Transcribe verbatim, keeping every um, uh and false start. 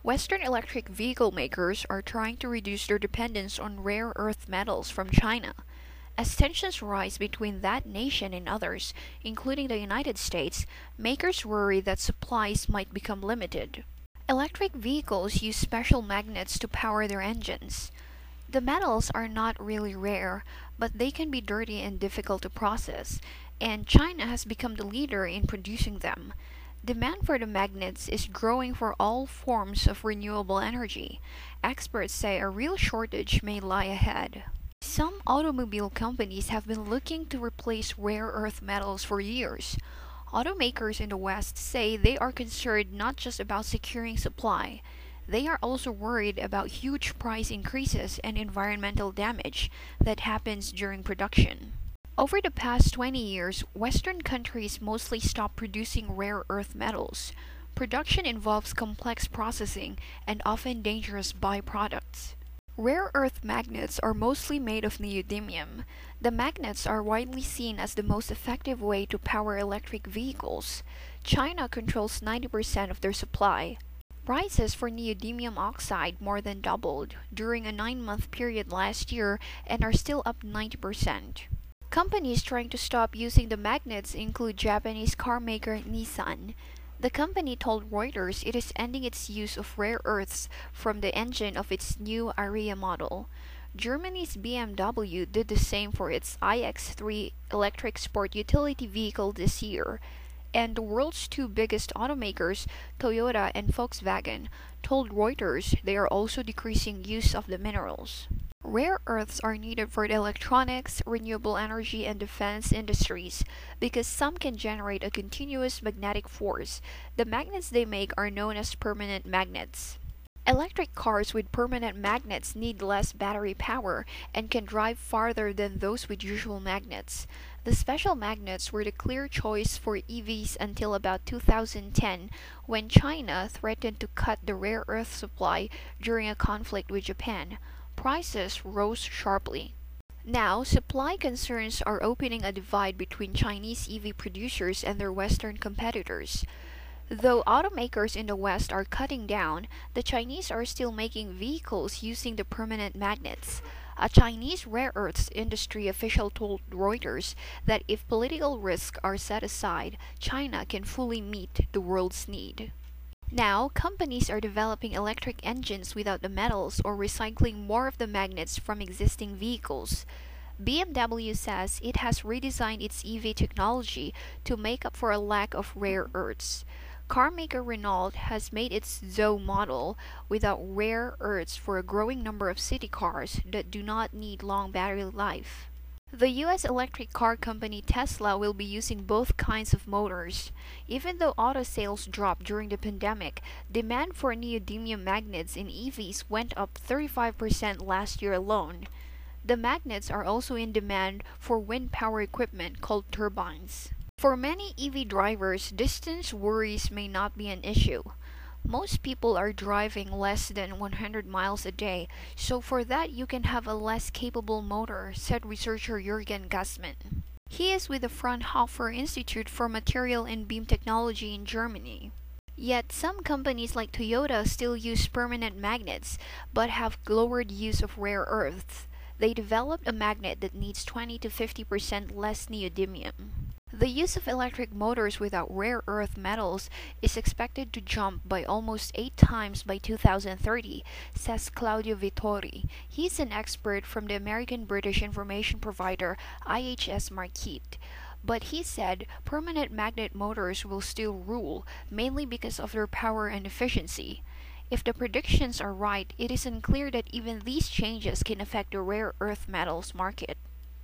Western electric vehicle makers are trying to reduce their dependence on rare earth metals from China. As tensions rise between that nation and others, including the United States, makers worry that supplies might become limited. Electric vehicles use special magnets to power their engines. The metals are not really rare, but they can be dirty and difficult to process, and China has become the leader in producing them. Demand for the magnets is growing for all forms of renewable energy. Experts say a real shortage may lie ahead. Some automobile companies have been looking to replace rare earth metals for years. Automakers in the West say they are concerned not just about securing supply. They are also worried about huge price increases and environmental damage that happens during production. Over the past twenty years, Western countries mostly stopped producing rare earth metals. Production involves complex processing and often dangerous byproducts. Rare earth magnets are mostly made of neodymium. The magnets are widely seen as the most effective way to power electric vehicles. China controls ninety percent of their supply. Prices for neodymium oxide more than doubled during a nine-month period last year and are still up ninety percent. Companies trying to stop using the magnets include Japanese car maker Nissan. The company told Reuters it is ending its use of rare earths from the engine of its new Ariya model. Germany's B M W did the same for its i X three electric sport utility vehicle this year. And the world's two biggest automakers, Toyota and Volkswagen, told Reuters they are also decreasing use of the minerals. Rare earths are needed for the electronics, renewable energy, and defense industries because some can generate a continuous magnetic force. The magnets they make are known as permanent magnets. Electric cars with permanent magnets need less battery power and can drive farther than those with usual magnets. The special magnets were the clear choice for E Vs until about two thousand ten, when China threatened to cut the rare earth supply during a conflict with Japan. Prices rose sharply. Now, supply concerns are opening a divide between Chinese E V producers and their Western competitors. Though automakers in the West are cutting down, the Chinese are still making vehicles using the permanent magnets. A Chinese rare earths industry official told Reuters that if political risks are set aside, China can fully meet the world's need. Now, companies are developing electric engines without the metals or recycling more of the magnets from existing vehicles. B M W says it has redesigned its E V technology to make up for a lack of rare earths. Carmaker Renault has made its Zoe model without rare earths for a growing number of city cars that do not need long battery life. The U S electric car company Tesla will be using both kinds of motors. Even though auto sales dropped during the pandemic, demand for neodymium magnets in E Vs went up thirty-five percent last year alone. The magnets are also in demand for wind power equipment called turbines. For many E V drivers, distance worries may not be an issue. Most people are driving less than one hundred miles a day, so for that you can have a less capable motor, said researcher Jürgen Gassmann. He is with the Fraunhofer Institute for Material and Beam Technology in Germany. Yet some companies like Toyota still use permanent magnets, but have lowered use of rare earths. They developed a magnet that needs twenty to fifty percent less neodymium. The use of electric motors without rare earth metals is expected to jump by almost eight times by two thousand thirty, says Claudio Vittori. He's an expert from the American-British information provider I H S Markit. But he said permanent magnet motors will still rule, mainly because of their power and efficiency. If the predictions are right, it is unclear that even these changes can affect the rare earth metals market.